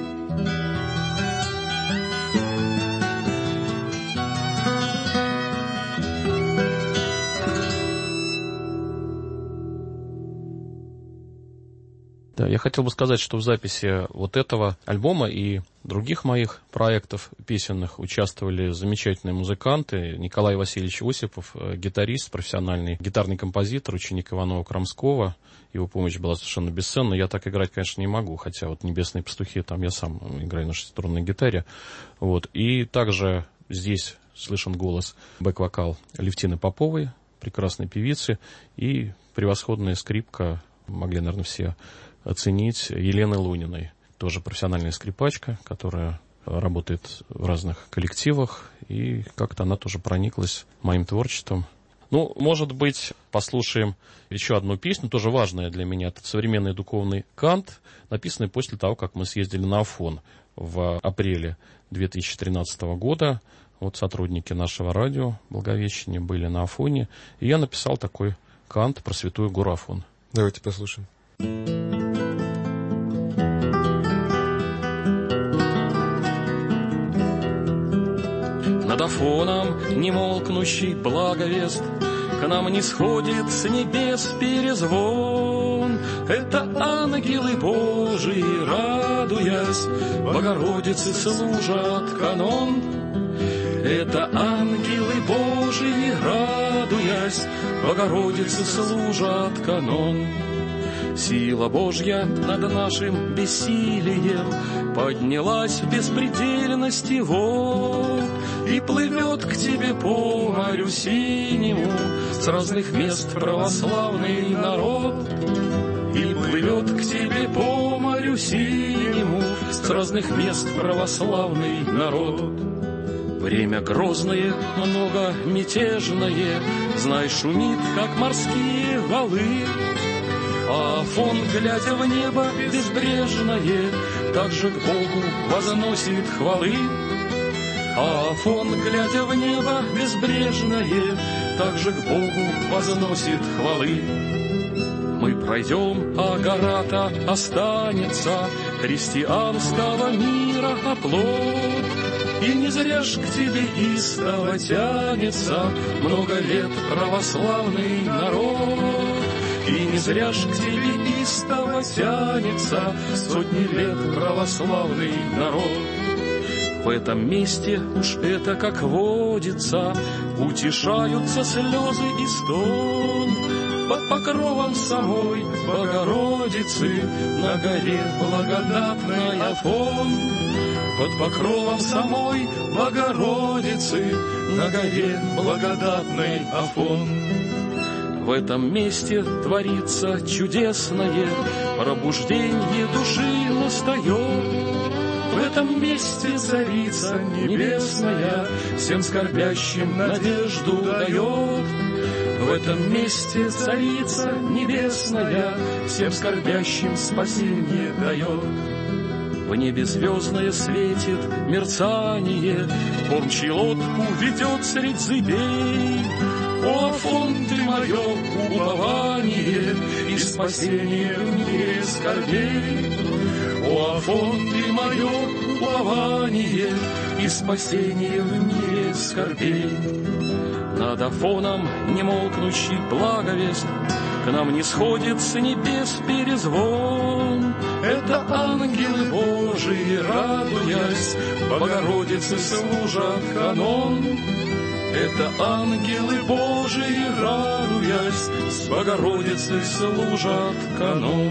Speaker 6: Да, я хотел бы сказать, что в записи вот этого альбома и других моих проектов песенных участвовали замечательные музыканты. Николай Васильевич Осипов, гитарист, профессиональный гитарный композитор, ученик Иванова-Крамского. Его помощь была совершенно бесценна. Я так играть, конечно, не могу, хотя вот «Небесные пастухи» там я сам играю на шестиструнной гитаре. Вот. И также здесь слышен голос, бэк-вокал Левтины Поповой, прекрасной певицы, и превосходная скрипка, могли, наверное, все оценить, Елены Луниной, тоже профессиональная скрипачка, которая работает в разных коллективах, и как-то она тоже прониклась моим творчеством. Ну, может быть, послушаем еще одну песню, тоже важная для меня. Это современный духовный кант, написанный после того, как мы съездили на Афон в апреле 2013 года. Вот сотрудники нашего радио Благовещения были на Афоне, и я написал такой кант про святую гору Афон.
Speaker 5: Давайте послушаем.
Speaker 7: Над Афоном немолкнущий благовест к нам не сходит с небес перезвон. Это ангелы Божии, радуясь, Богородице служат канон. Это ангелы Божии, радуясь, Богородице служат канон. Сила Божья над нашим бессилием поднялась в беспредельности вод и плывет к тебе по морю синему с разных мест православный народ. И плывет к тебе по морю синему с разных мест православный народ. Время грозное, много мятежное, знай, шумит, как морские валы. А Афон, глядя в небо безбрежное, также к Богу возносит хвалы. А Афон, глядя в небо безбрежное, также к Богу возносит хвалы. Мы пройдем, а гора-то останется, христианского мира оплот. И не зря ж к тебе истово тянется много лет православный народ. И не зря ж к тебе истово тянется сотни лет православный народ. В этом месте уж это, как водится, утешаются слезы и стон. Под покровом самой Богородицы на горе благодатный Афон. Под покровом самой Богородицы на горе благодатный Афон. В этом месте творится чудесное пробуждение души настает. В этом месте Царица Небесная всем скорбящим надежду дает. В этом месте Царица Небесная всем скорбящим спасение дает. В небе звездное светит мерцание, кормчий лодку ведет средь зыбей. О, Афон, ты мое упование и спасение в мире скорбей. О, Афон, ты мое упование и спасение в мире скорбей. Над Афоном немолкнущий благовест к нам не сходит с небес перезвон. Это ангелы Божии, радуясь, Богородице служат канон. Это ангелы Божии, радуясь, с Богородицей служат канон.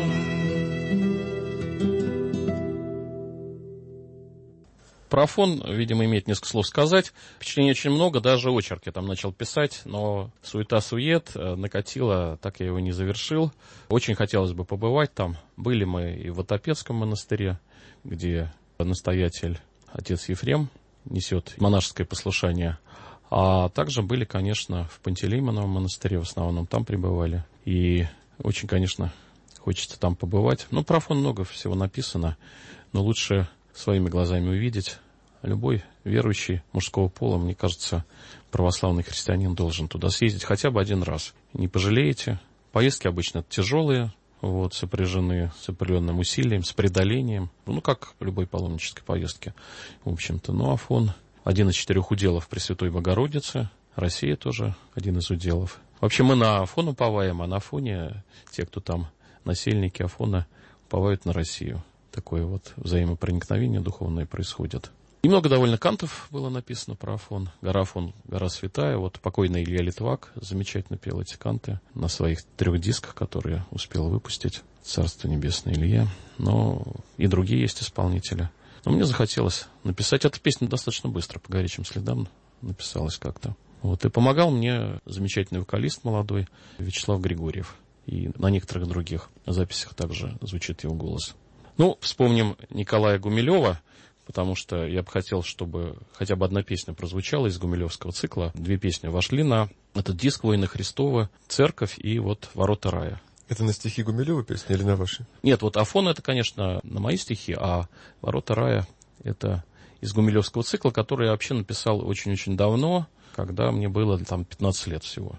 Speaker 6: Про Афон, видимо, имеет несколько слов сказать. Впечатлений очень много, даже очерки там начал писать, но суета-сует накатила, так я его не завершил. Очень хотелось бы побывать там. Были мы и в Отопецком монастыре, где настоятель, отец Ефрем, несет монашеское послушание. А также были, конечно, в Пантелеймоновом монастыре, в основном там пребывали. И очень, конечно, хочется там побывать. Ну, про Афон много всего написано, но лучше своими глазами увидеть. Любой верующий мужского пола, мне кажется, православный христианин должен туда съездить хотя бы один раз. Не пожалеете. Поездки обычно тяжелые, сопряжены с определенным усилием, с преодолением. Ну, как в любой паломнической поездке, в общем-то. Ну, Афон — один из 4 уделов Пресвятой Богородицы. Россия тоже один из уделов. Вообще мы на Афон уповаем, а на Афоне те, кто там насельники Афона, уповают на Россию. Такое вот взаимопроникновение духовное происходит. И много довольно кантов было написано про Афон. Гора Афон, гора святая. Вот покойный Илья Литвак замечательно пел эти канты на своих 3 дисках, которые успел выпустить. Царство небесное Илья. Но и другие есть исполнители. Но мне захотелось написать. Эта песня достаточно быстро, по горячим следам написалась как-то. И помогал мне замечательный вокалист молодой Вячеслав Григорьев. И на некоторых других записях также звучит его голос. Вспомним Николая Гумилева, потому что я бы хотел, чтобы хотя бы одна песня прозвучала из гумилевского цикла. 2 песни вошли на этот диск «Воины Христовы», «Церковь» и «Ворота рая».
Speaker 5: Это на стихи Гумилева песни или на ваши?
Speaker 6: Нет, Афон — это, конечно, на мои стихи, а «Ворота рая» — это из гумилевского цикла, который я вообще написал очень-очень давно, когда мне было там 15 лет всего.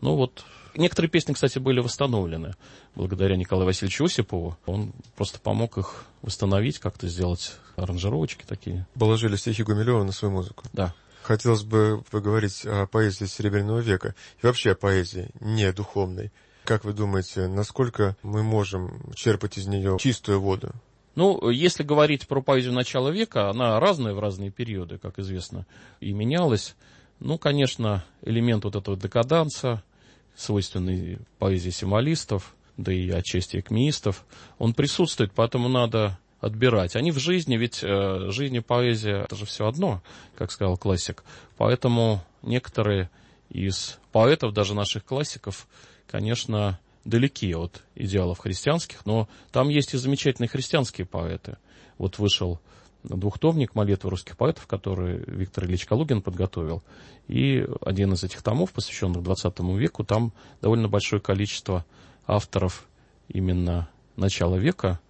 Speaker 6: Некоторые песни, кстати, были восстановлены благодаря Николаю Васильевичу Осипову. Он просто помог их восстановить, как-то сделать аранжировочки такие.
Speaker 5: Положили стихи Гумилева на свою музыку.
Speaker 6: Да.
Speaker 5: Хотелось бы поговорить о поэзии Серебряного века и вообще о поэзии не духовной. Как вы думаете, насколько мы можем черпать из нее чистую воду?
Speaker 6: Если говорить про поэзию начала века, она разная в разные периоды, как известно, и менялась. Конечно, элемент этого декаданса, свойственный поэзии символистов, да и отчасти экмеистов, он присутствует, поэтому надо отбирать. Они в жизни, ведь жизнь и поэзия — это же все одно, как сказал классик. Поэтому некоторые из поэтов, даже наших классиков, конечно, далеки от идеалов христианских, но там есть и замечательные христианские поэты. Вышел 2-томник «Молитвы русских поэтов», который Виктор Ильич Калугин подготовил. И один из этих томов, посвященных 20 веку, там довольно большое количество авторов именно начала века.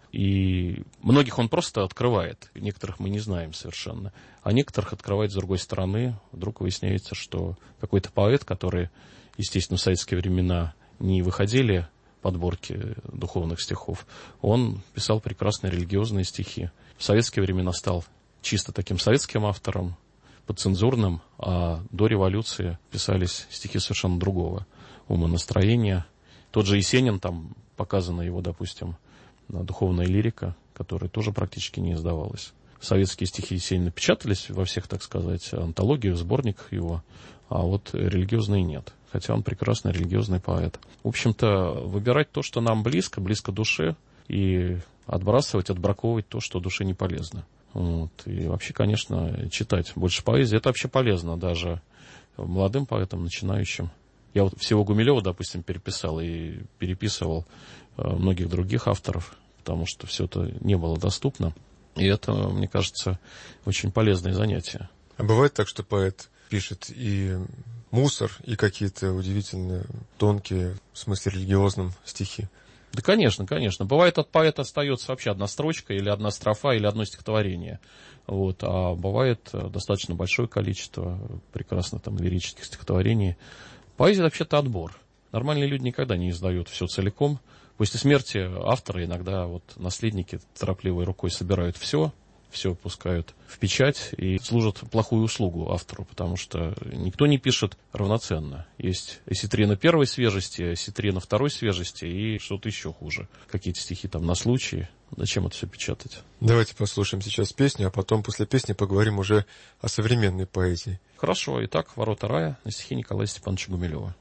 Speaker 6: И многих он просто открывает. Некоторых мы не знаем совершенно. А некоторых открывает с другой стороны. Вдруг выясняется, что какой-то поэт, который, естественно, в советские времена не выходили подборки духовных стихов. Он писал прекрасные религиозные стихи. В советские времена стал чисто таким советским автором, подцензурным, а до революции писались стихи совершенно другого умонастроения. Тот же Есенин, там показана его, допустим, духовная лирика, которая тоже практически не издавалась. Советские стихи Есенина печатались во всех, так сказать, антологиях, сборниках его, а вот религиозные нет. Хотя он прекрасный религиозный поэт. В общем-то, выбирать то, что нам близко, близко душе, и отбраковывать то, что душе не полезно. Вот. И вообще, конечно, читать больше поэзии, это вообще полезно даже молодым поэтам, начинающим. Я вот всего Гумилева, допустим, переписал и переписывал многих других авторов, потому что все это не было доступно. И это, мне кажется, очень полезное занятие.
Speaker 5: А бывает так, что поэт пишет и мусор, и какие-то удивительно тонкие, в смысле религиозном, стихи?
Speaker 6: Да, конечно, конечно. Бывает, от поэта остается вообще одна строчка, или одна строфа, или одно стихотворение. Вот. А бывает достаточно большое количество прекрасных там лирических стихотворений. Поэзия вообще-то отбор. Нормальные люди никогда не издают все целиком. После смерти автора иногда вот наследники торопливой рукой собирают все пускают в печать и служат плохую услугу автору, потому что никто не пишет равноценно. Есть эситрина первой свежести, эситрина второй свежести и что-то еще хуже. Какие-то стихи там на случай. Зачем это все печатать?
Speaker 5: Давайте послушаем сейчас песню, а потом после песни поговорим уже о современной поэзии.
Speaker 6: Хорошо. Итак, «Ворота рая» на стихи Николая Степановича Гумилева.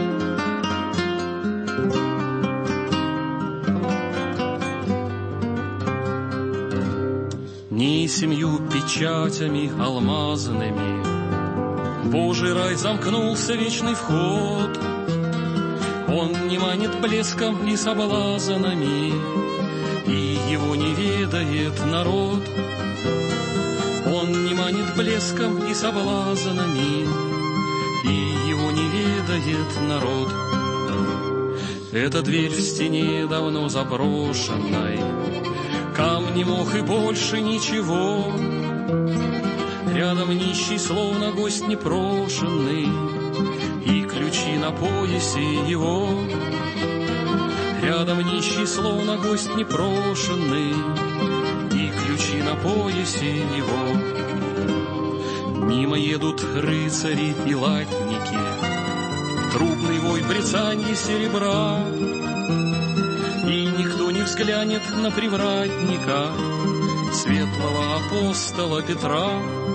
Speaker 7: Ни семью печатями алмазными Божий рай замкнулся вечный вход. Он не манит блеском и соблазнами, и его не ведает народ. Он не манит блеском и соблазнами, и его не ведает народ. Эта дверь в стене давно заброшенной, камни, мох и больше ничего. Рядом нищий, словно гость непрошенный, и ключи на поясе его. Рядом нищий, словно гость непрошенный, и ключи на поясе его. Мимо едут рыцари и латники, трубный вой брецанье серебра. И никто не взглянет на привратника, светлого апостола Петра.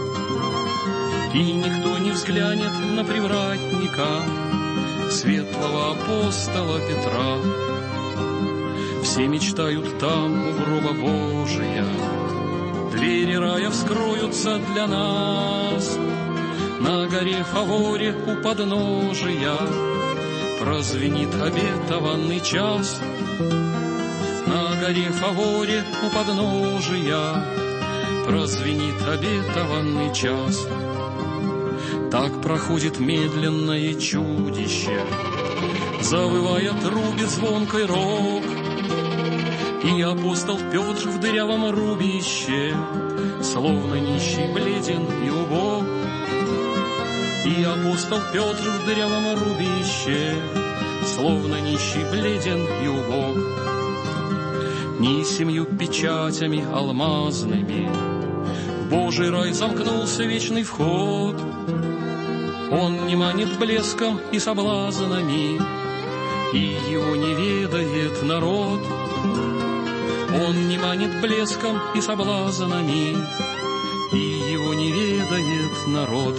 Speaker 7: И никто не взглянет на привратника, светлого апостола Петра. Все мечтают там у гроба Божия, двери рая вскроются для нас. На горе Фаворе у подножия прозвенит обетованный час. На горе Фаворе у подножия прозвенит обетованный час. Так проходит медленное чудище, завывая трубе звонкой рог. И апостол Петр в дырявом рубище, словно нищий, бледен и убог. И апостол Петр в дырявом рубище, словно нищий, бледен и убог. Ни семью печатями алмазными в Божий рай замкнулся вечный вход. Он не манит блеском и соблазнами, и его не ведает народ. Он не манит блеском и соблазнами, и его не ведает народ.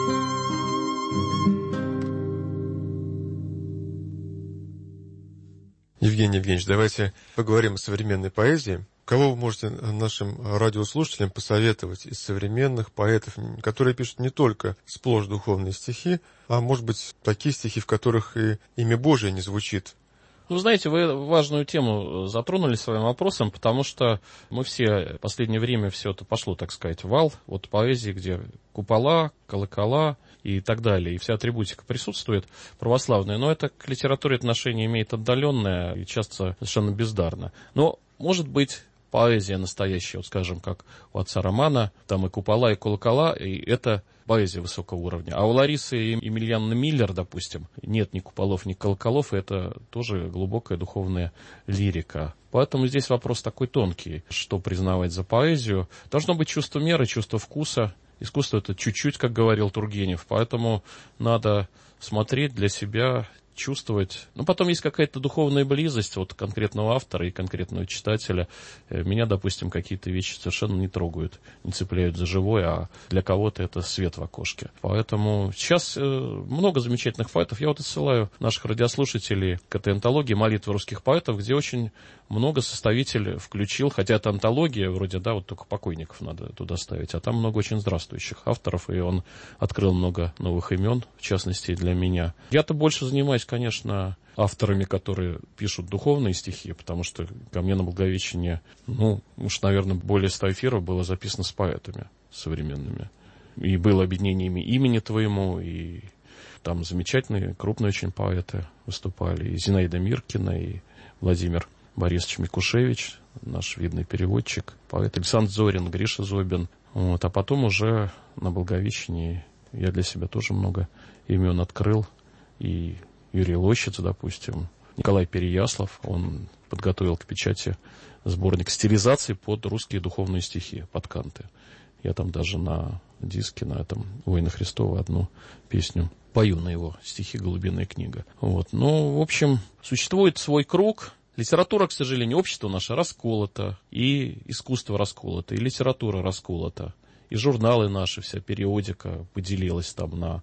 Speaker 5: Евгений Евгеньевич, давайте поговорим о современной поэзии. Кого вы можете нашим радиослушателям посоветовать из современных поэтов, которые пишут не только сплошь духовные стихи, а, может быть, такие стихи, в которых и имя Божие не звучит?
Speaker 6: Ну, знаете, вы важную тему затронули своим вопросом, потому что мы все в последнее время все это пошло, так сказать, в вал. Вот поэзии, где купола, колокола и так далее, и вся атрибутика присутствует православная, но это к литературе отношение имеет отдаленное и часто совершенно бездарно. Но, может быть, поэзия настоящая, вот скажем, как у отца Романа, там и купола, и колокола, и это поэзия высокого уровня. А у Ларисы и Емельяновны Миллер, допустим, нет ни куполов, ни колоколов, и это тоже глубокая духовная лирика. Поэтому здесь вопрос такой тонкий, что признавать за поэзию. Должно быть чувство меры, чувство вкуса. Искусство — это чуть-чуть, как говорил Тургенев, поэтому надо смотреть для себя, чувствовать. Но потом есть какая-то духовная близость от конкретного автора и конкретного читателя. Меня, допустим, какие-то вещи совершенно не трогают, не цепляют за живое, а для кого-то это свет в окошке. Поэтому сейчас много замечательных поэтов. Я вот отсылаю наших радиослушателей к этой антологии «Молитвы русских поэтов», где очень много составитель включил, хотя это антология, вроде, да, вот только покойников надо туда ставить, а там много очень здравствующих авторов, и он открыл много новых имен, в частности, для меня. Я-то больше занимаюсь, конечно, авторами, которые пишут духовные стихи, потому что ко мне на Благовещение, уж, наверное, более 100 эфиров было записано с поэтами современными. И было объединение имени твоему, и там замечательные, крупные очень поэты выступали, и Зинаида Миркина, и Владимир Борисович Микушевич, наш видный переводчик, поэт Александр Зорин, Гриша Зобин. Вот. А потом уже на Благовещении я для себя тоже много имен открыл. И Юрий Лощиц, допустим, Николай Переяслав, он подготовил к печати сборник стилизаций под русские духовные стихи, под канты. Я там даже на диске, на этом «Воина Христова» одну песню пою на его стихи «Голубиная книга». Вот. В общем, существует свой круг. Литература, к сожалению, общество наше расколото, и искусство расколото, и литература расколота, и журналы наши, вся периодика поделилась там на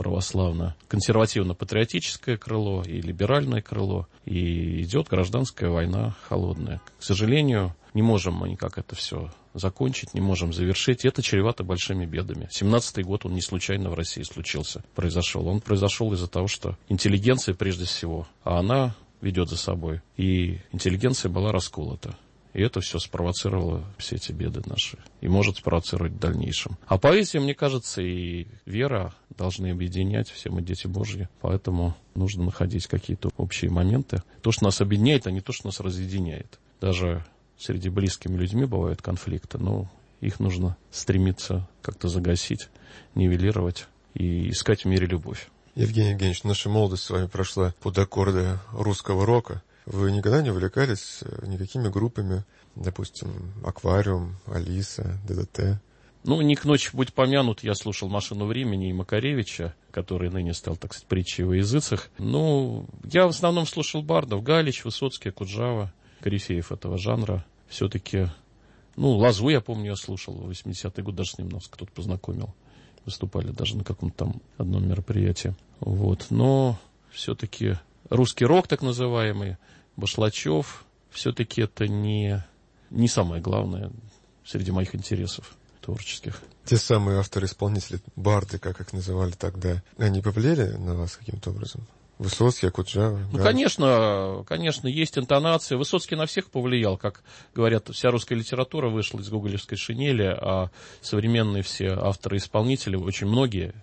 Speaker 6: православно-консервативно-патриотическое крыло и либеральное крыло, и идет гражданская война холодная. К сожалению, не можем мы никак это все закончить, не можем завершить. Это чревато большими бедами. 17-й год, он не случайно в России произошел. Он произошел из-за того, что интеллигенция прежде всего, а она ведет за собой. И интеллигенция была расколота. И это все спровоцировало все эти беды наши. И может спровоцировать в дальнейшем. А поэзия, мне кажется, и вера должны объединять. Все мы дети Божьи. Поэтому нужно находить какие-то общие моменты. То, что нас объединяет, а не то, что нас разъединяет. Даже среди близкими людьми бывают конфликты. Но их нужно стремиться как-то загасить, нивелировать и искать в мире любовь.
Speaker 5: Евгений Евгеньевич, наша молодость с вами прошла под аккорды русского рока. Вы никогда не увлекались никакими группами, допустим, «Аквариум», «Алиса», «ДДТ»?
Speaker 6: Не к ночи будь помянут, я слушал «Машину времени» и Макаревича, который ныне стал, так сказать, притчей во языцах. Я в основном слушал бардов: Галич, Высоцкий, Акуджава, корифеев этого жанра. Все-таки, Лозу, я помню, я слушал в 80-й год, даже с ним нас кто-то познакомил. Выступали даже на каком-то там одном мероприятии. Вот. Но все-таки русский рок, так называемый, Башлачев, все-таки это не самое главное среди моих интересов творческих.
Speaker 5: Те самые авторы-исполнители, барды, как их называли тогда, они повлияли на вас каким-то образом? Высоцкий, Акуджава?
Speaker 6: Конечно, есть интонация. Высоцкий на всех повлиял. Как говорят, вся русская литература вышла из гоголевской шинели, а современные все авторы-исполнители, очень многие,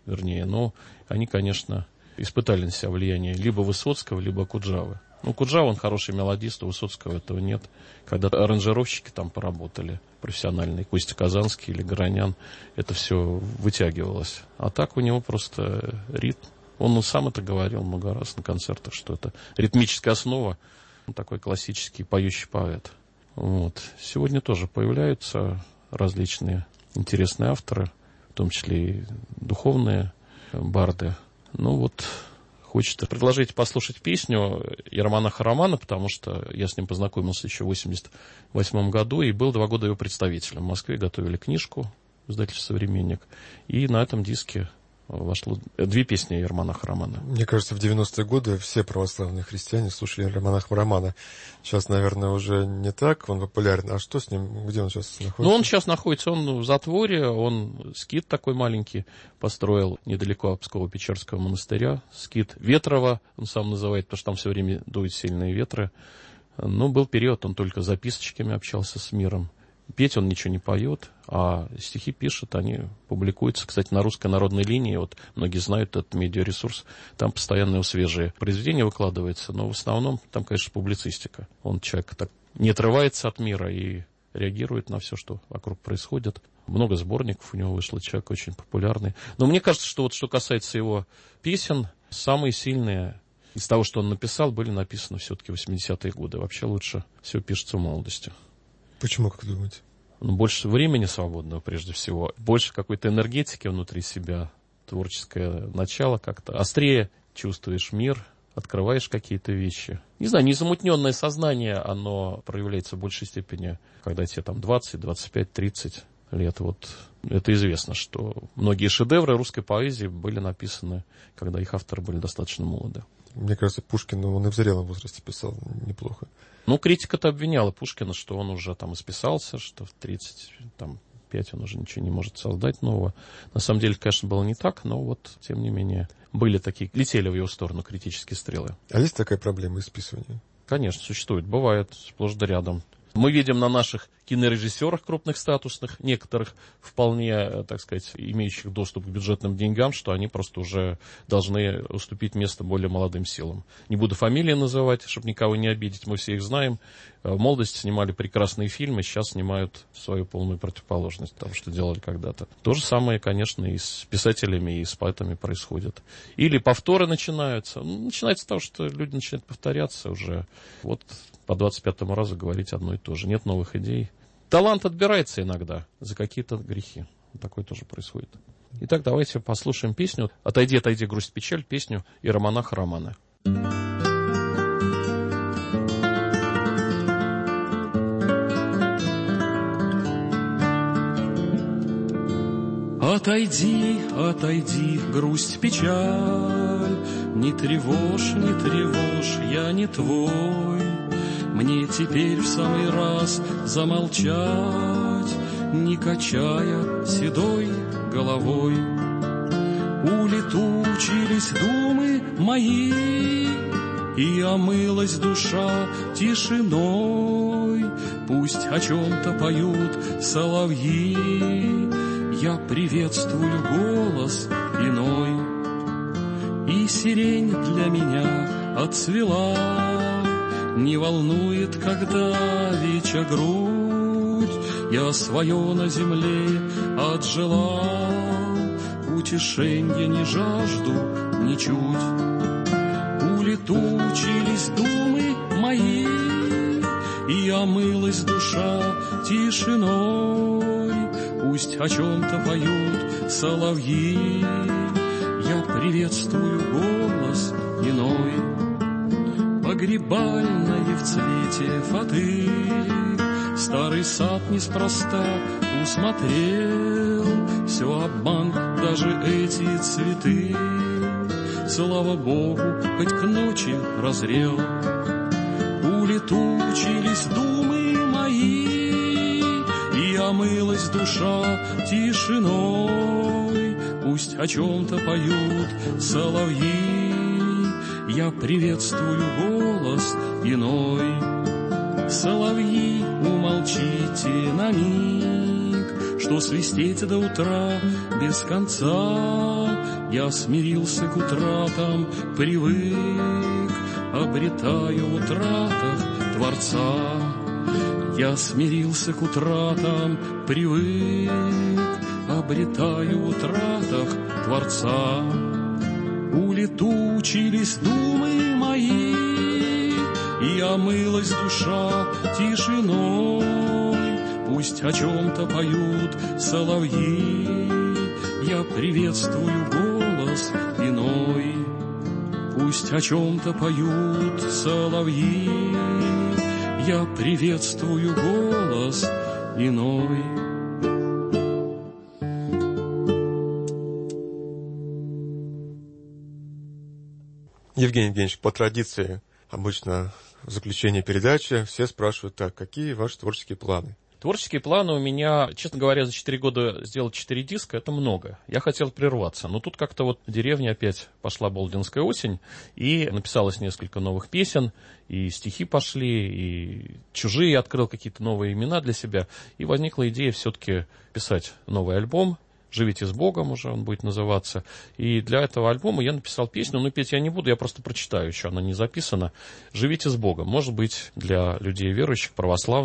Speaker 6: они, конечно, испытали на себя влияние либо Высоцкого, либо Акуджавы. Акуджава, он хороший мелодист, у Высоцкого этого нет. Когда аранжировщики там поработали, профессиональные, Костя Казанский или Горонян, это все вытягивалось. А так у него просто ритм. Он сам это говорил много раз на концертах, что это ритмическая основа. Он такой классический поющий поэт. Вот. Сегодня тоже появляются различные интересные авторы, в том числе и духовные барды. Хочется предложить послушать песню Иеромонаха Романа, потому что я с ним познакомился еще в 1988 году и был 2 года его представителем. В Москве готовили книжку, издательство «Современник», и на этом диске вошло 2 песни Иеромонаха Романа.
Speaker 5: Мне кажется, в 90-е годы все православные христиане слушали Иеромонаха Романа. Сейчас, наверное, уже не так он популярен. А что с ним? Где он сейчас находится?
Speaker 6: Он сейчас находится, он в затворе, он скит такой маленький построил недалеко от Псково-Печерского монастыря. Скит Ветрова, он сам называет, потому что там все время дуют сильные ветры. Был период, он только записочками общался с миром. Петь он ничего не поет, а стихи пишет, они публикуются, кстати, на русской народной линии. Вот многие знают этот медиаресурс, там постоянно свежие произведения выкладываются, но в основном там, конечно, публицистика. Он человек так не отрывается от мира и реагирует на все, что вокруг происходит. Много сборников у него вышло, человек очень популярный. Но мне кажется, что вот что касается его песен, самые сильные из того, что он написал, были написаны все-таки в 80-е годы. Вообще лучше все пишется в молодости.
Speaker 5: Почему, как думаете?
Speaker 6: Больше времени свободного, прежде всего. Больше какой-то энергетики внутри себя. Творческое начало как-то. Острее чувствуешь мир, открываешь какие-то вещи. Не знаю, незамутненное сознание, оно проявляется в большей степени, когда тебе там 20, 25, 30 лет. Вот это известно, что многие шедевры русской поэзии были написаны, когда их авторы были достаточно молоды.
Speaker 5: Мне кажется, Пушкин, он и в зрелом возрасте писал неплохо.
Speaker 6: Ну, критика-то обвиняла Пушкина, что он уже там исписался, что в 35 он уже ничего не может создать нового. На самом деле, конечно, было не так, но вот, тем не менее, были такие, летели в его сторону критические стрелы.
Speaker 5: А есть такая проблема исписывания?
Speaker 6: Конечно, существует, бывает сплошь да рядом. Мы видим на наших кинорежиссерах крупных, статусных, некоторых вполне, так сказать, имеющих доступ к бюджетным деньгам, что они просто уже должны уступить место более молодым силам. Не буду фамилии называть, чтобы никого не обидеть, мы все их знаем. В молодости снимали прекрасные фильмы, сейчас снимают свою полную противоположность того, что делали когда-то. То же самое, конечно, и с писателями, и с поэтами происходит. Или повторы начинаются. Начинается с того, что люди начинают повторяться уже. Вот по 25-му разу говорить одно и то же. Нет новых идей. Талант отбирается иногда за какие-то грехи. Такое тоже происходит. Итак, давайте послушаем песню «Отойди, отойди, грусть, печаль», песню иеромонаха Романа.
Speaker 7: Отойди, отойди, грусть, печаль, не тревожь, я не твой. Мне теперь в самый раз замолчать, не качая седой головой. Улетучились думы мои, и омылась душа тишиной. Пусть о чем-то поют соловьи, я приветствую голос иной. И сирень для меня отцвела, не волнует, когда веча грудь, я свое на земле отжила, утешенья не жажду ничуть. Улетучились думы мои, и омылась душа тишиной. Пусть о чем-то поют соловьи, я приветствую голос иной. Погребальная в цвете фаты, старый сад неспроста усмотрел. Все обман, даже эти цветы, слава Богу, хоть к ночи разрел. Улетучились думы мои, и омылась душа тишиной. Пусть о чем-то поют соловьи, я приветствую голос иной. Соловьи, умолчите на миг, что свистеть до утра без конца. Я смирился к утратам, привык, обретаю в утратах Творца. Я смирился к утратам, привык, обретаю в утратах Творца. Улетучились думы мои, и омылась душа тишиной. Пусть о чем-то поют соловьи, я приветствую голос иной. Пусть о чем-то поют соловьи, я приветствую голос иной.
Speaker 5: Евгений Евгеньевич, по традиции, обычно в заключении передачи все спрашивают так: какие ваши творческие планы?
Speaker 6: Творческие планы у меня, честно говоря, за 4 года сделать 4 диска, это много. Я хотел прерваться, но тут как-то вот в деревне опять пошла болдинская осень, и написалось несколько новых песен, и стихи пошли, и чужие открыл какие-то новые имена для себя, и возникла идея все-таки писать новый альбом. «Живите с Богом» уже он будет называться. И для этого альбома я написал песню, но петь я не буду, я просто прочитаю, еще она не записана. «Живите с Богом». Может быть, для людей верующих, православных,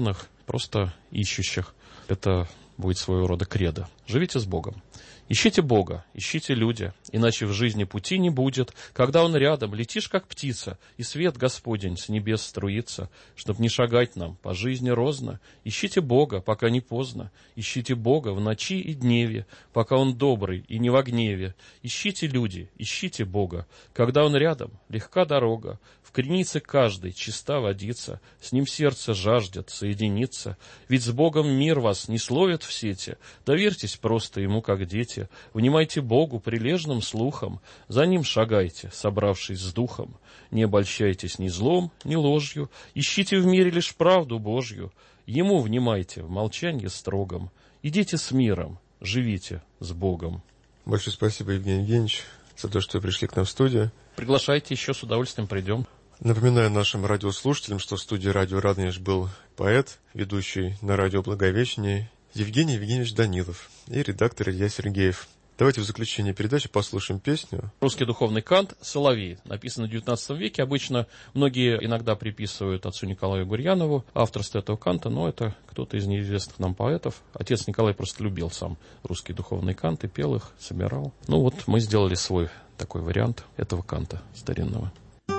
Speaker 6: просто ищущих. Это будет своего рода кредо. Живите с Богом. Ищите Бога, ищите люди, иначе в жизни пути не будет. Когда Он рядом, летишь, как птица, и свет Господень с небес струится, чтоб не шагать нам по жизни розно. Ищите Бога, пока не поздно. Ищите Бога в ночи и дневе, пока Он добрый и не во гневе. Ищите люди, ищите Бога. Когда Он рядом, легка дорога. В кренице каждой чиста водица, с Ним сердце жаждет соединиться. Ведь с Богом мир вас не словит в сети. Доверьтесь просто Ему, как дети. Внимайте Богу прилежным слухом, за Ним шагайте, собравшись с духом. Не обольщайтесь ни злом, ни ложью, ищите в мире лишь правду Божью. Ему внимайте в молчании строгом. Идите с миром, живите с Богом.
Speaker 5: Большое спасибо, Евгений Евгеньевич, за то, что вы пришли к нам в студию.
Speaker 6: Приглашайте еще, с удовольствием придем.
Speaker 5: Напоминаю нашим радиослушателям, что в студии радио «Радонеж» был поэт, ведущий на радио «Благовещение» Евгений Евгеньевич Данилов и редактор Илья Сергеев. Давайте в заключение передачи послушаем песню.
Speaker 6: Русский духовный кант «Соловей», написано в XIX веке. Обычно многие иногда приписывают отцу Николаю Гурьянову авторство этого канта, но это кто-то из неизвестных нам поэтов. Отец Николай просто любил сам русский духовный кант и пел их, собирал. Ну вот мы сделали свой такой вариант этого канта старинного.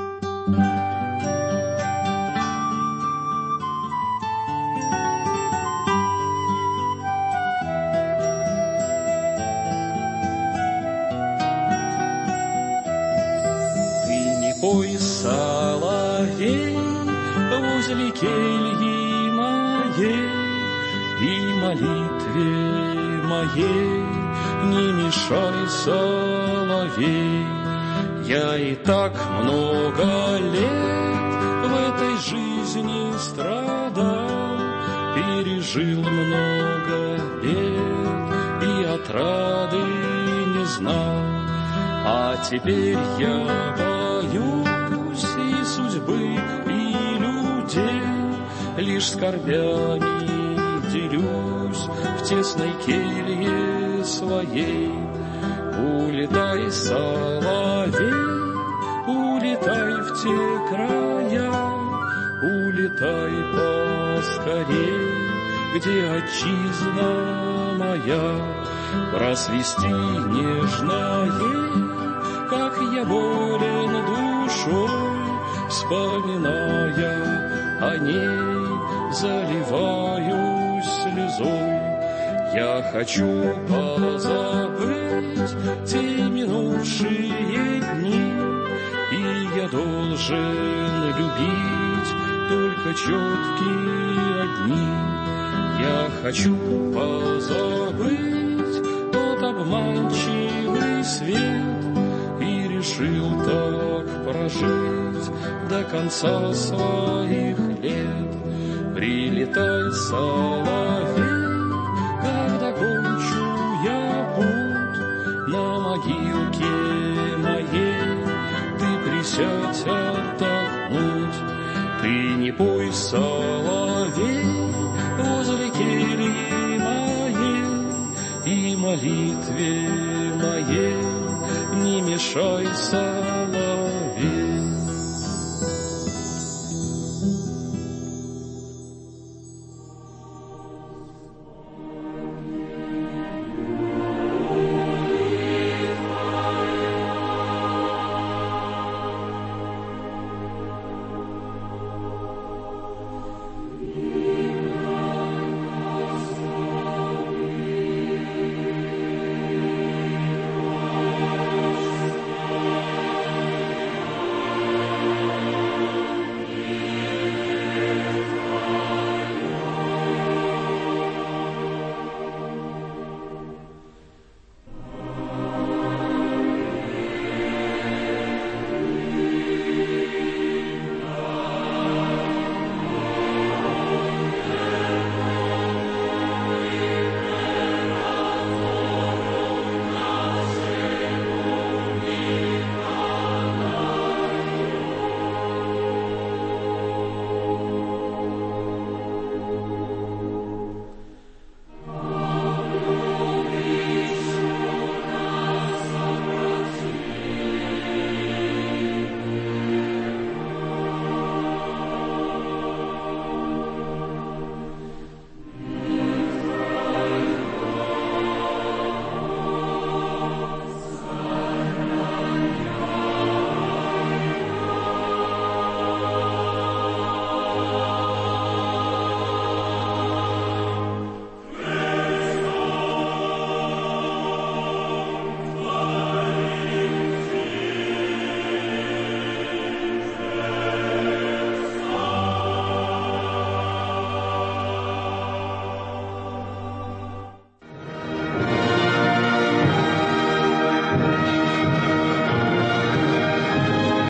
Speaker 7: Пой, соловей, возле кельи моей, и молитве моей не мешай, соловей. Я и так много лет в этой жизни страдал, пережил много бед и отрады не знал. А теперь я боюсь и судьбы, и людей, лишь скорбями делюсь в тесной келье своей. Улетай, соловей, улетай в те края, улетай поскорей, где отчизна моя. Просвисти нежно ей, как я болен душой, вспоминая о ней, заливаюсь слезой. Я хочу позабыть те минувшие дни, и я должен любить только четкие огни. Я хочу позабыть тот обманчивый свет и решил так прожить до конца своих лет. Прилетай, соловей, когда кончу я путь на могилке моей, ты присядь отдохнуть. Ты не пой, соловей, возле кельи моей, и молитве моей не мешай, соловей.